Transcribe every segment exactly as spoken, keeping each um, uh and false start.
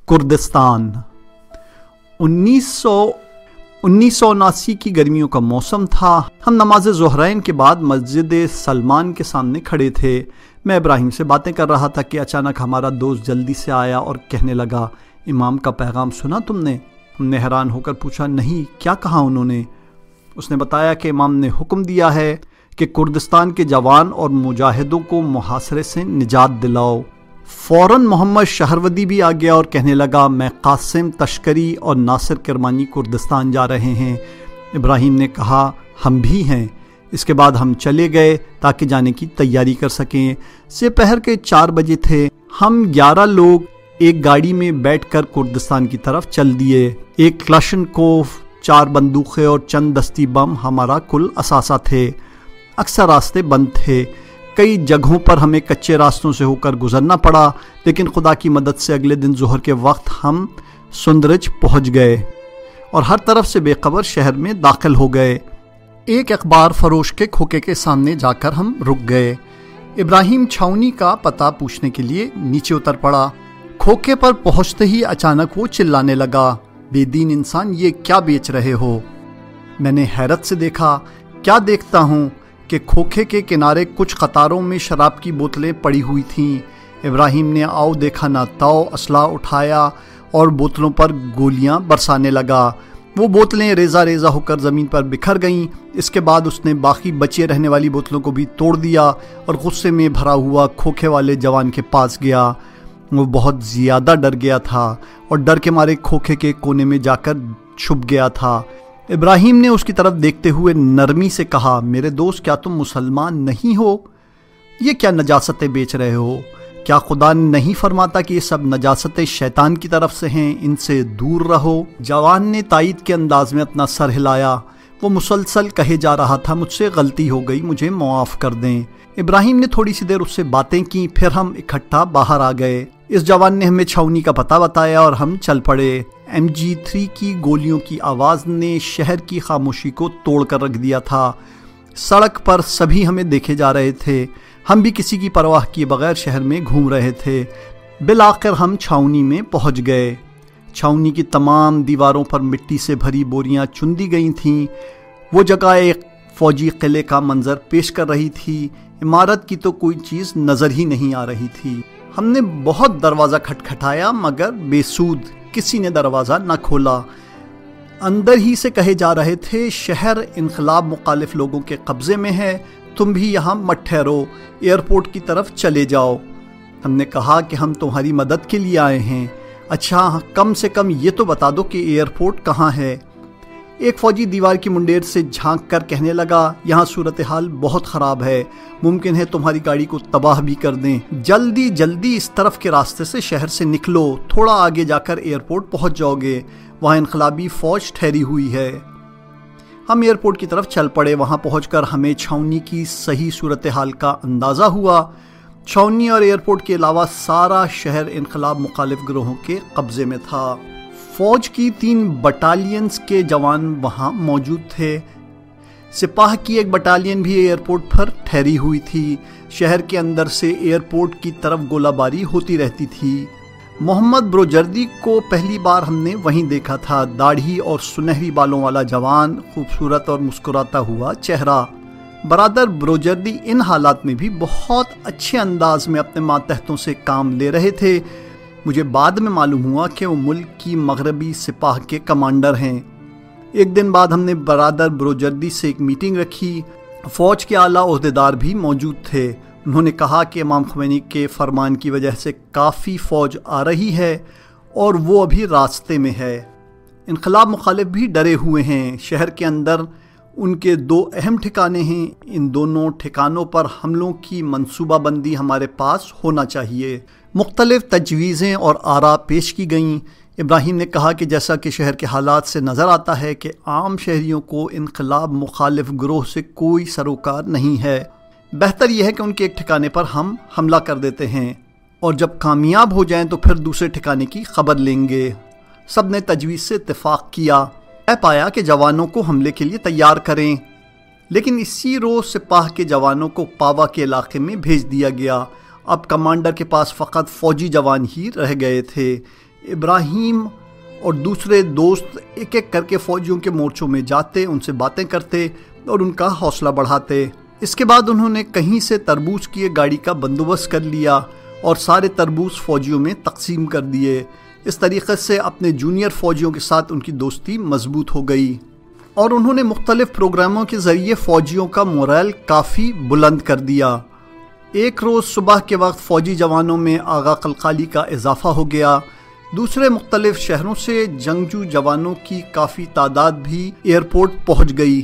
Kurdistan. انیس سو انیس سو اناسی کی گرمیوں کا موسم تھا۔ ہم نماز ظہرین کے بعد مسجد سلمان کے سامنے کھڑے تھے۔ میں ابراہیم سے باتیں کر رہا تھا کہ اچانک ہمارا دوست جلدی سے آیا اور کہنے لگا، امام کا پیغام سنا تم نے؟ ہم نے حیران ہو کر پوچھا، نہیں، کیا کہا انہوں نے؟ اس نے بتایا کہ امام نے حکم دیا ہے کہ کردستان کے جوان اور مجاہدوں کو محاصرے سے نجات دلاؤ۔ فوراً محمد شہروردی بھی آ گیا اور کہنے لگا، میں قاسم تشکری اور ناصر کرمانی کردستان جا رہے ہیں۔ ابراہیم نے کہا، ہم بھی ہیں۔ اس کے بعد ہم چلے گئے تاکہ جانے کی تیاری کر سکیں۔ دوپہر کے چار بجے تھے۔ ہم گیارہ لوگ ایک گاڑی میں بیٹھ کر کردستان کی طرف چل دیے۔ ایک کلاشنکوف، چار بندوقیں اور چند دستی بم ہمارا کل اثاثہ تھے۔ اکثر راستے بند تھے۔ کئی جگہوں پر ہمیں کچے راستوں سے ہو کر گزرنا پڑا، لیکن خدا کی مدد سے اگلے دن ظہر کے وقت ہم سندرج پہنچ گئے اور ہر طرف سے بے خبر شہر میں داخل ہو گئے۔ ایک اخبار فروش کے کھوکے کے سامنے جا کر ہم رک گئے۔ ابراہیم چھاؤنی کا پتہ پوچھنے کے لیے نیچے اتر پڑا۔ کھوکے پر پہنچتے ہی اچانک وہ چلانے لگا، بے دین انسان، یہ کیا بیچ رہے ہو؟ میں نے حیرت سے دیکھا۔ کیا دیکھتا ہوں کہ کھوکے کے کنارے کچھ قطاروں میں شراب کی بوتلیں پڑی ہوئی تھیں۔ ابراہیم نے آؤ دیکھا نہ تاؤ اسلحہ اٹھایا اور بوتلوں پر گولیاں برسانے لگا۔ وہ بوتلیں ریزہ ریزہ ہو کر زمین پر بکھر گئیں۔ اس کے بعد اس نے باقی بچے رہنے والی بوتلوں کو بھی توڑ دیا اور غصے میں بھرا ہوا کھوکے والے جوان کے پاس گیا۔ وہ بہت زیادہ ڈر گیا تھا اور ڈر کے مارے کھوکے کے کونے میں جا کر چھپ گیا تھا۔ ابراہیم نے اس کی طرف دیکھتے ہوئے نرمی سے کہا، میرے دوست، کیا تم مسلمان نہیں ہو؟ یہ کیا نجاستیں بیچ رہے ہو؟ کیا خدا نہیں فرماتا کہ یہ سب نجاستیں شیطان کی طرف سے ہیں، ان سے دور رہو؟ جوان نے تائید کے انداز میں اپنا سر ہلایا۔ وہ مسلسل کہے جا رہا تھا، مجھ سے غلطی ہو گئی، مجھے معاف کر دیں۔ ابراہیم نے تھوڑی سی دیر اس سے باتیں کی، پھر ہم اکٹھا باہر آ گئے۔ اس جوان نے ہمیں چھاؤنی کا پتہ بتایا اور ہم چل پڑے۔ ایم جی تھری کی گولیوں کی آواز نے شہر کی خاموشی کو توڑ کر رکھ دیا تھا۔ سڑک پر سبھی ہمیں دیکھے جا رہے تھے۔ ہم بھی کسی کی پرواہ کیے بغیر شہر میں گھوم رہے تھے۔ بالآخر ہم چھاؤنی میں پہنچ گئے۔ چھاؤنی کی تمام دیواروں پر مٹی سے بھری بوریاں چن دی گئی تھیں۔ وہ جگہ ایک فوجی قلعے کا منظر پیش کر رہی تھی۔ عمارت کی تو کوئی چیز نظر ہی نہیں آ رہی تھی۔ ہم نے بہت دروازہ کھٹکھٹایا مگر بے سود، کسی نے دروازہ نہ کھولا۔ اندر ہی سے کہے جا رہے تھے، شہر انقلاب مخالف لوگوں کے قبضے میں ہے، تم بھی یہاں مت ٹھہرو، ایئرپورٹ کی طرف چلے جاؤ۔ ہم نے کہا کہ ہم تمہاری مدد کے لیے آئے ہیں۔ اچھا، کم سے کم یہ تو بتا دو کہ ایئرپورٹ کہاں ہے؟ ایک فوجی دیوار کی منڈیر سے جھانک کر کہنے لگا، یہاں صورتحال بہت خراب ہے، ممکن ہے تمہاری گاڑی کو تباہ بھی کر دیں۔ جلدی جلدی اس طرف کے راستے سے شہر سے نکلو، تھوڑا آگے جا کر ایئرپورٹ پہنچ جاؤ گے، وہاں انقلابی فوج ٹھہری ہوئی ہے۔ ہم ایئرپورٹ کی طرف چل پڑے۔ وہاں پہنچ کر ہمیں چھاؤنی کی صحیح صورتحال کا اندازہ ہوا۔ چھاؤنی اور ایئرپورٹ کے علاوہ سارا شہر انقلاب مخالف گروہوں کے قبضے میں تھا۔ فوج کی تین بٹالینز کے جوان وہاں موجود تھے۔ سپاہ کی ایک بٹالین بھی ایئرپورٹ پر ٹھہری ہوئی تھی۔ شہر کے اندر سے ایئرپورٹ کی طرف گولہ باری ہوتی رہتی تھی۔ محمد بروجردی کو پہلی بار ہم نے وہیں دیکھا تھا۔ داڑھی اور سنہری بالوں والا جوان، خوبصورت اور مسکراتا ہوا چہرہ۔ برادر بروجردی ان حالات میں بھی بہت اچھے انداز میں اپنے ماتحتوں سے کام لے رہے تھے۔ مجھے بعد میں معلوم ہوا کہ وہ ملک کی مغربی سپاہ کے کمانڈر ہیں۔ ایک دن بعد ہم نے برادر بروجردی سے ایک میٹنگ رکھی۔ فوج کے اعلیٰ عہدیدار بھی موجود تھے۔ انہوں نے کہا کہ امام خمینی کے فرمان کی وجہ سے کافی فوج آ رہی ہے اور وہ ابھی راستے میں ہے۔ انقلاب مخالف بھی ڈرے ہوئے ہیں۔ شہر کے اندر ان کے دو اہم ٹھکانے ہیں۔ ان دونوں ٹھکانوں پر حملوں کی منصوبہ بندی ہمارے پاس ہونا چاہیے۔ مختلف تجویزیں اور آراء پیش کی گئیں۔ ابراہیم نے کہا کہ جیسا کہ شہر کے حالات سے نظر آتا ہے کہ عام شہریوں کو انقلاب مخالف گروہ سے کوئی سروکار نہیں ہے، بہتر یہ ہے کہ ان کے ایک ٹھکانے پر ہم حملہ کر دیتے ہیں اور جب کامیاب ہو جائیں تو پھر دوسرے ٹھکانے کی خبر لیں گے۔ سب نے تجویز سے اتفاق کیا۔ طے پایا کہ جوانوں کو حملے کے لیے تیار کریں، لیکن اسی روز سپاہ کے جوانوں کو پاوا کے علاقے میں بھیج دیا گیا۔ اب کمانڈر کے پاس فقط فوجی جوان ہی رہ گئے تھے۔ ابراہیم اور دوسرے دوست ایک ایک کر کے فوجیوں کے مورچوں میں جاتے، ان سے باتیں کرتے اور ان کا حوصلہ بڑھاتے۔ اس کے بعد انہوں نے کہیں سے تربوز کی ایک گاڑی کا بندوبست کر لیا اور سارے تربوز فوجیوں میں تقسیم کر دیے۔ اس طریقے سے اپنے جونیئر فوجیوں کے ساتھ ان کی دوستی مضبوط ہو گئی اور انہوں نے مختلف پروگراموں کے ذریعے فوجیوں کا مورال کافی بلند کر دیا۔ ایک روز صبح کے وقت فوجی جوانوں میں آغا قلقالی کا اضافہ ہو گیا۔ دوسرے مختلف شہروں سے جنگجو جوانوں کی کافی تعداد بھی ایئرپورٹ پہنچ گئی۔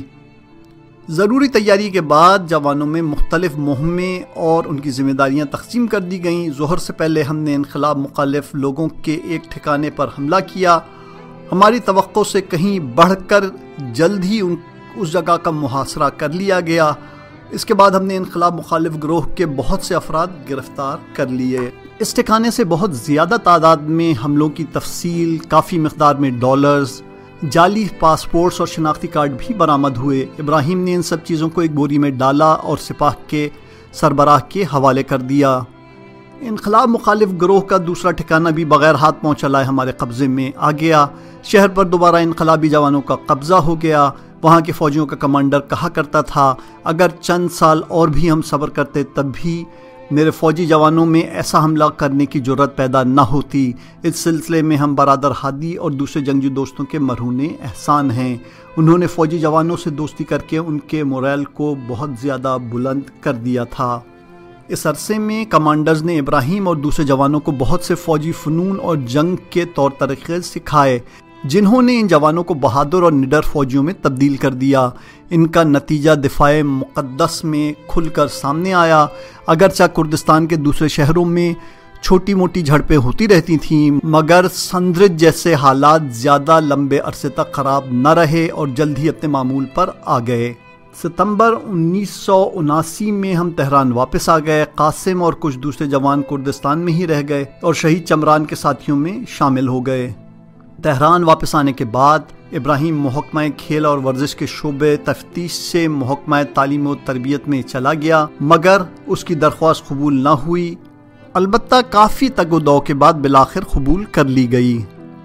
ضروری تیاری کے بعد جوانوں میں مختلف مہمیں اور ان کی ذمہ داریاں تقسیم کر دی گئیں۔ ظہر سے پہلے ہم نے انقلاب مخالف لوگوں کے ایک ٹھکانے پر حملہ کیا۔ ہماری توقع سے کہیں بڑھ کر جلد ہی ان اس جگہ کا محاصرہ کر لیا گیا۔ اس کے بعد ہم نے انقلاب مخالف گروہ کے بہت سے افراد گرفتار کر لیے۔ اس ٹھکانے سے بہت زیادہ تعداد میں حملوں کی تفصیل، کافی مقدار میں ڈالرز، جعلی پاسپورٹس اور شناختی کارڈ بھی برآمد ہوئے۔ ابراہیم نے ان سب چیزوں کو ایک بوری میں ڈالا اور سپاہ کے سربراہ کے حوالے کر دیا۔ انقلاب مخالف گروہ کا دوسرا ٹھکانہ بھی بغیر ہاتھ پاؤں چلائے ہمارے قبضے میں آ گیا۔ شہر پر دوبارہ انقلابی جوانوں کا قبضہ ہو گیا۔ وہاں کے فوجیوں کا کمانڈر کہا کرتا تھا، اگر چند سال اور بھی ہم صبر کرتے تب بھی میرے فوجی جوانوں میں ایسا حملہ کرنے کی جرت پیدا نہ ہوتی۔ اس سلسلے میں ہم برادر ہادی اور دوسرے جنگجو دوستوں کے مرہون احسان ہیں۔ انہوں نے فوجی جوانوں سے دوستی کر کے ان کے مورال کو بہت زیادہ بلند کر دیا تھا۔ اس عرصے میں کمانڈرز نے ابراہیم اور دوسرے جوانوں کو بہت سے فوجی فنون اور جنگ کے طور طریقے سکھائے، جنہوں نے ان جوانوں کو بہادر اور نڈر فوجیوں میں تبدیل کر دیا۔ ان کا نتیجہ دفاع مقدس میں کھل کر سامنے آیا۔ اگرچہ کردستان کے دوسرے شہروں میں چھوٹی موٹی جھڑپیں ہوتی رہتی تھیں، مگر سندرج جیسے حالات زیادہ لمبے عرصے تک خراب نہ رہے اور جلد ہی اپنے معمول پر آ گئے۔ ستمبر انیس سو اناسی میں ہم تہران واپس آ گئے۔ قاسم اور کچھ دوسرے جوان کردستان میں ہی رہ گئے اور شہید چمران کے ساتھیوں میں شامل ہو گئے۔ تہران واپس آنے کے بعد ابراہیم محکمہ کھیل اور ورزش کے شعبے تفتیش سے محکمہ تعلیم و تربیت میں چلا گیا، مگر اس کی درخواست قبول نہ ہوئی۔ البتہ کافی تگ و دو کے بعد بالآخر قبول کر لی گئی۔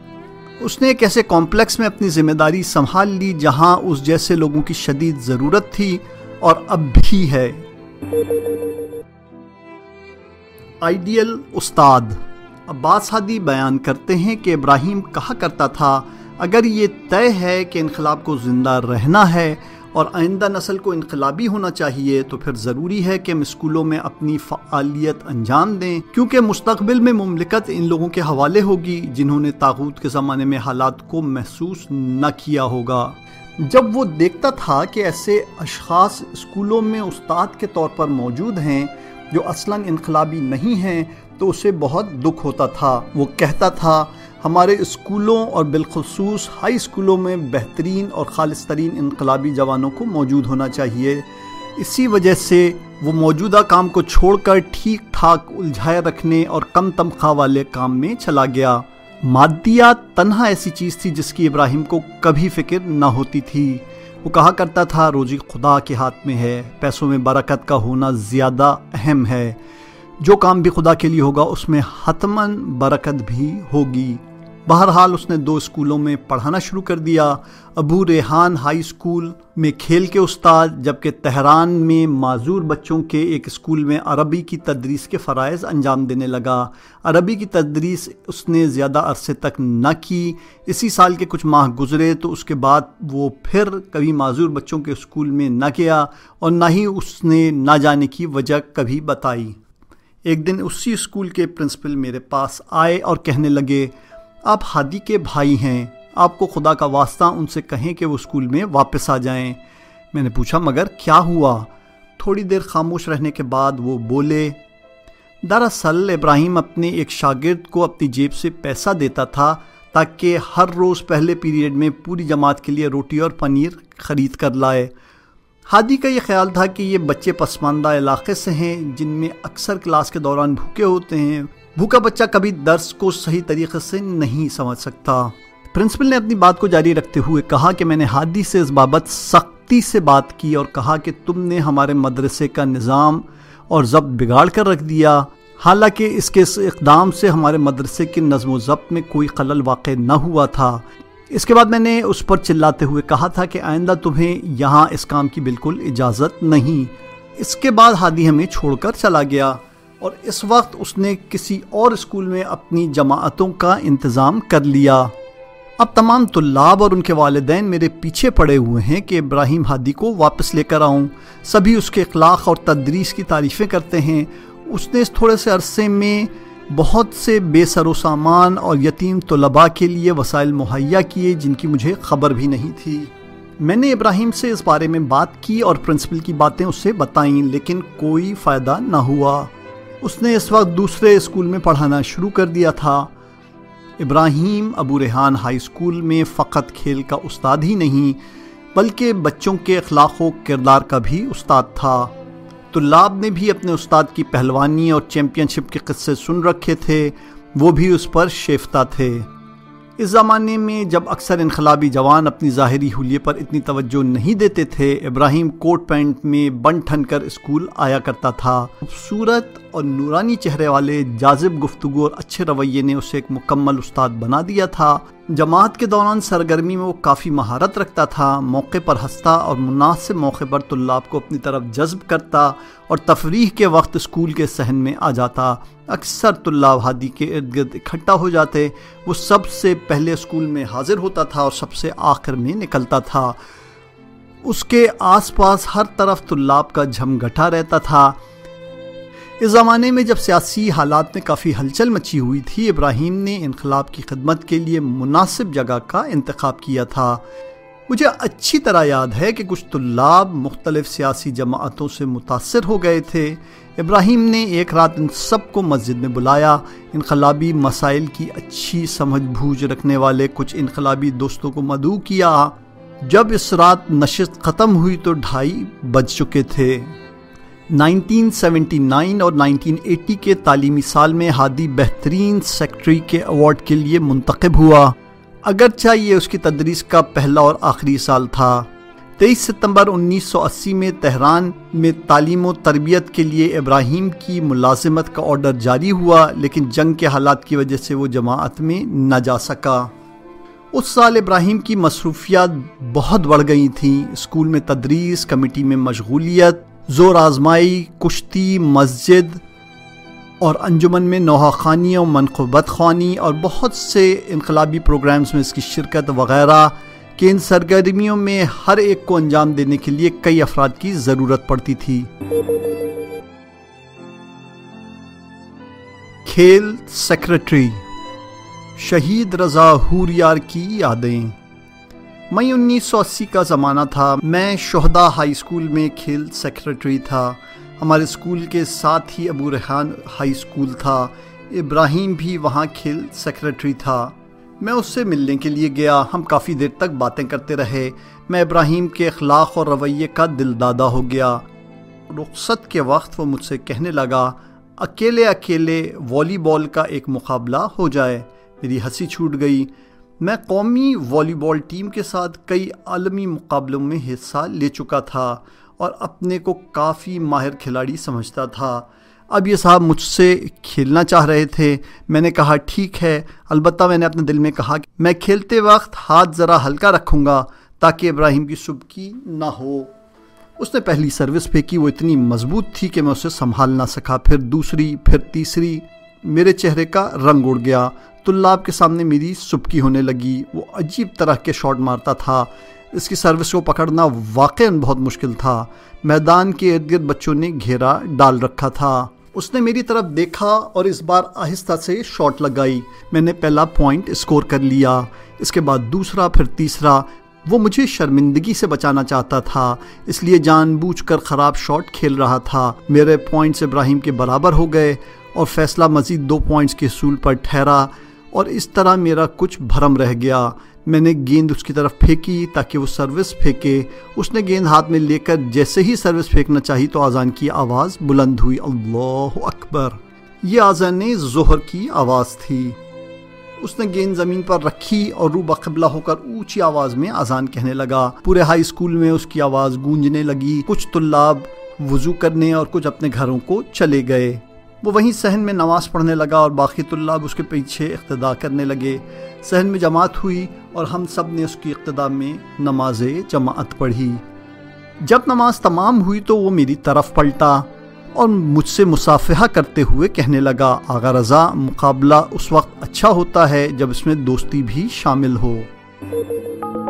اس نے ایک ایسے کمپلیکس میں اپنی ذمہ داری سنبھال لی جہاں اس جیسے لوگوں کی شدید ضرورت تھی اور اب بھی ہے۔ آئیڈیل استاد۔ عباس ہادی بیان کرتے ہیں کہ ابراہیم کہا کرتا تھا، اگر یہ طے ہے کہ انقلاب کو زندہ رہنا ہے اور آئندہ نسل کو انقلابی ہونا چاہیے تو پھر ضروری ہے کہ ہم اسکولوں میں اپنی فعالیت انجام دیں، کیونکہ مستقبل میں مملکت ان لوگوں کے حوالے ہوگی جنہوں نے طاغوت کے زمانے میں حالات کو محسوس نہ کیا ہوگا۔ جب وہ دیکھتا تھا کہ ایسے اشخاص اسکولوں میں استاد کے طور پر موجود ہیں جو اصلاً انقلابی نہیں ہیں تو اسے بہت دکھ ہوتا تھا۔ وہ کہتا تھا، ہمارے اسکولوں اور بالخصوص ہائی اسکولوں میں بہترین اور خالص ترین انقلابی جوانوں کو موجود ہونا چاہیے۔ اسی وجہ سے وہ موجودہ کام کو چھوڑ کر ٹھیک ٹھاک الجھائے رکھنے اور کم تنخواہ والے کام میں چلا گیا۔ مادیات تنہا ایسی چیز تھی جس کی ابراہیم کو کبھی فکر نہ ہوتی تھی۔ وہ کہا کرتا تھا، روزی خدا کے ہاتھ میں ہے، پیسوں میں برکت کا ہونا زیادہ اہم ہے۔ جو کام بھی خدا کے لیے ہوگا اس میں حتماً برکت بھی ہوگی۔ بہرحال اس نے دو اسکولوں میں پڑھانا شروع کر دیا۔ ابو ریحان ہائی اسکول میں کھیل کے استاد، جبکہ تہران میں معذور بچوں کے ایک اسکول میں عربی کی تدریس کے فرائض انجام دینے لگا۔ عربی کی تدریس اس نے زیادہ عرصے تک نہ کی۔ اسی سال کے کچھ ماہ گزرے تو اس کے بعد وہ پھر کبھی معذور بچوں کے اسکول میں نہ گیا اور نہ ہی اس نے نہ جانے کی وجہ کبھی بتائی۔ ایک دن اسی اسکول کے پرنسپل میرے پاس آئے اور کہنے لگے، آپ ہادی کے بھائی ہیں، آپ کو خدا کا واسطہ ان سے کہیں کہ وہ اسکول میں واپس آ جائیں۔ میں نے پوچھا، مگر کیا ہوا؟ تھوڑی دیر خاموش رہنے کے بعد وہ بولے، دراصل ابراہیم اپنے ایک شاگرد کو اپنی جیب سے پیسہ دیتا تھا تاکہ ہر روز پہلے پیریڈ میں پوری جماعت کے لیے روٹی اور پنیر خرید کر لائے۔ ہادی کا یہ خیال تھا کہ یہ بچے پسماندہ علاقے سے ہیں جن میں اکثر کلاس کے دوران بھوکے ہوتے ہیں۔ بھوکا بچہ کبھی درس کو صحیح طریقے سے نہیں سمجھ سکتا۔ پرنسپل نے اپنی بات کو جاری رکھتے ہوئے کہا کہ میں نے ہادی سے اس بابت سختی سے بات کی اور کہا کہ تم نے ہمارے مدرسے کا نظام اور ضبط بگاڑ کر رکھ دیا۔ حالانکہ اس کے اس اقدام سے ہمارے مدرسے کے نظم و ضبط میں کوئی خلل واقع نہ ہوا تھا۔ اس کے بعد میں نے اس پر چلاتے ہوئے کہا تھا کہ آئندہ تمہیں یہاں اس کام کی بالکل اجازت نہیں۔ اس کے بعد ہادی ہمیں چھوڑ کر چلا گیا اور اس وقت اس نے کسی اور اسکول میں اپنی جماعتوں کا انتظام کر لیا۔ اب تمام طلاب اور ان کے والدین میرے پیچھے پڑے ہوئے ہیں کہ ابراہیم ہادی کو واپس لے کر آؤں۔ سبھی اس کے اخلاق اور تدریس کی تعریفیں کرتے ہیں۔ اس نے اس تھوڑے سے عرصے میں بہت سے بے سر و سامان اور یتیم طلباء کے لیے وسائل مہیا کیے جن کی مجھے خبر بھی نہیں تھی۔ میں نے ابراہیم سے اس بارے میں بات کی اور پرنسپل کی باتیں اسے بتائیں، لیکن کوئی فائدہ نہ ہوا۔ اس نے اس وقت دوسرے اسکول میں پڑھانا شروع کر دیا تھا۔ ابراہیم ابو ریحان ہائی اسکول میں فقط کھیل کا استاد ہی نہیں بلکہ بچوں کے اخلاق و کردار کا بھی استاد تھا۔ طلاب نے بھی اپنے استاد کی پہلوانی اور چیمپئن شپ کے قصے سن رکھے تھے، وہ بھی اس پر شیفتہ تھے۔ اس زمانے میں جب اکثر انقلابی جوان اپنی ظاہری حلیے پر اتنی توجہ نہیں دیتے تھے، ابراہیم کوٹ پینٹ میں بن ٹھن کر اسکول آیا کرتا تھا۔ خوبصورت اور نورانی چہرے والے جاذب گفتگو اور اچھے رویے نے اسے ایک مکمل استاد بنا دیا تھا۔ جماعت کے دوران سرگرمی میں وہ کافی مہارت رکھتا تھا، موقع پر ہنستا اور مناسب موقع پر طلاب کو اپنی طرف جذب کرتا اور تفریح کے وقت اسکول کے صحن میں آ جاتا۔ اکثر طلاب ہادی کے ارد گرد اکٹھا ہو جاتے، وہ سب سے پہلے اسکول میں حاضر ہوتا تھا اور سب سے آخر میں نکلتا تھا۔ اس کے آس پاس ہر طرف طلاب کا جھمگھٹا رہتا تھا۔ اس زمانے میں جب سیاسی حالات میں کافی ہلچل مچی ہوئی تھی، ابراہیم نے انقلاب کی خدمت کے لیے مناسب جگہ کا انتخاب کیا تھا۔ مجھے اچھی طرح یاد ہے کہ کچھ طلاب مختلف سیاسی جماعتوں سے متاثر ہو گئے تھے۔ ابراہیم نے ایک رات ان سب کو مسجد میں بلایا۔ انقلابی مسائل کی اچھی سمجھ بوجھ رکھنے والے کچھ انقلابی دوستوں کو مدعو کیا۔ جب اس رات نشست ختم ہوئی تو ڈھائی بج چکے تھے۔ نائنٹین سیونٹی نائن اور نائنٹین ایٹی کے تعلیمی سال میں ہادی بہترین سیکرٹری کے ایوارڈ کے لیے منتخب ہوا، اگرچہ یہ اس کی تدریس کا پہلا اور آخری سال تھا۔ تیئیس ستمبر انیس سو اسی میں تہران میں تعلیم و تربیت کے لیے ابراہیم کی ملازمت کا آرڈر جاری ہوا، لیکن جنگ کے حالات کی وجہ سے وہ جماعت میں نہ جا سکا۔ اس سال ابراہیم کی مصروفیات بہت بڑھ گئی تھیں۔ اسکول میں تدریس، کمیٹی میں مشغولیت، زور آزمائی، کشتی، مسجد اور انجمن میں نوحہ خوانی اور منقبت خوانی اور بہت سے انقلابی پروگرامز میں اس کی شرکت وغیرہ کہ ان سرگرمیوں میں ہر ایک کو انجام دینے کے لیے کئی افراد کی ضرورت پڑتی تھی۔ کھیل سیکرٹری شہید رضا ہوریار کی یادیں۔ مئی انیس سو اسی کا زمانہ تھا۔ میں شہداء ہائی اسکول میں کھیل سیکرٹری تھا۔ ہمارے اسکول کے ساتھ ہی ابو ریحان ہائی اسکول تھا۔ ابراہیم بھی وہاں کھیل سیکرٹری تھا۔ میں اس سے ملنے کے لیے گیا۔ ہم کافی دیر تک باتیں کرتے رہے۔ میں ابراہیم کے اخلاق اور رویے کا دل دادہ ہو گیا۔ رخصت کے وقت وہ مجھ سے کہنے لگا، اکیلے اکیلے والی بال کا ایک مقابلہ ہو جائے۔ میری ہنسی چھوٹ گئی۔ میں قومی والی بال ٹیم کے ساتھ کئی عالمی مقابلوں میں حصہ لے چکا تھا اور اپنے کو کافی ماہر کھلاڑی سمجھتا تھا۔ اب یہ صاحب مجھ سے کھیلنا چاہ رہے تھے۔ میں نے کہا ٹھیک ہے، البتہ میں نے اپنے دل میں کہا کہ میں کھیلتے وقت ہاتھ ذرا ہلکا رکھوں گا تاکہ ابراہیم کی سبکی نہ ہو۔ اس نے پہلی سروس پھینکی، وہ اتنی مضبوط تھی کہ میں اسے سنبھال نہ سکا۔ پھر دوسری، پھر تیسری۔ میرے چہرے کا رنگ اڑ گیا۔ طلاب کے سامنے میری سبکی ہونے لگی۔ وہ عجیب طرح کے شاٹ مارتا تھا۔ اس کی سروس کو پکڑنا واقعاً بہت مشکل تھا۔ میدان کے ارد گرد بچوں نے گھیرا ڈال رکھا تھا۔ اس نے میری طرف دیکھا اور اس بار آہستہ سے شاٹ لگائی۔ میں نے پہلا پوائنٹ اسکور کر لیا۔ اس کے بعد دوسرا، پھر تیسرا۔ وہ مجھے شرمندگی سے بچانا چاہتا تھا، اس لیے جان بوجھ کر خراب شاٹ کھیل رہا تھا۔ میرے پوائنٹس ابراہیم کے برابر ہو گئے اور فیصلہ مزید دو پوائنٹس کے اصول پر ٹھہرا، اور اس طرح میرا کچھ بھرم رہ گیا۔ میں نے گیند اس کی طرف پھینکی تاکہ وہ سروس پھینکے۔ اس نے گیند ہاتھ میں لے کر جیسے ہی سروس پھینکنا چاہی تو آذان کی آواز بلند ہوئی، اللہ اکبر۔ یہ آذان ظہر کی آواز تھی۔ اس نے گیند زمین پر رکھی اور رو بقبلہ ہو کر اونچی آواز میں آذان کہنے لگا۔ پورے ہائی اسکول میں اس کی آواز گونجنے لگی۔ کچھ طلاب وضو کرنے اور کچھ اپنے گھروں کو چلے گئے۔ وہ وہیں صحن میں نماز پڑھنے لگا اور باقی طلاب اس کے پیچھے اقتداء کرنے لگے۔ صحن میں جماعت ہوئی اور ہم سب نے اس کی اقتداء میں نماز جماعت پڑھی۔ جب نماز تمام ہوئی تو وہ میری طرف پلٹا اور مجھ سے مصافحہ کرتے ہوئے کہنے لگا، آغا رضا، مقابلہ اس وقت اچھا ہوتا ہے جب اس میں دوستی بھی شامل ہو۔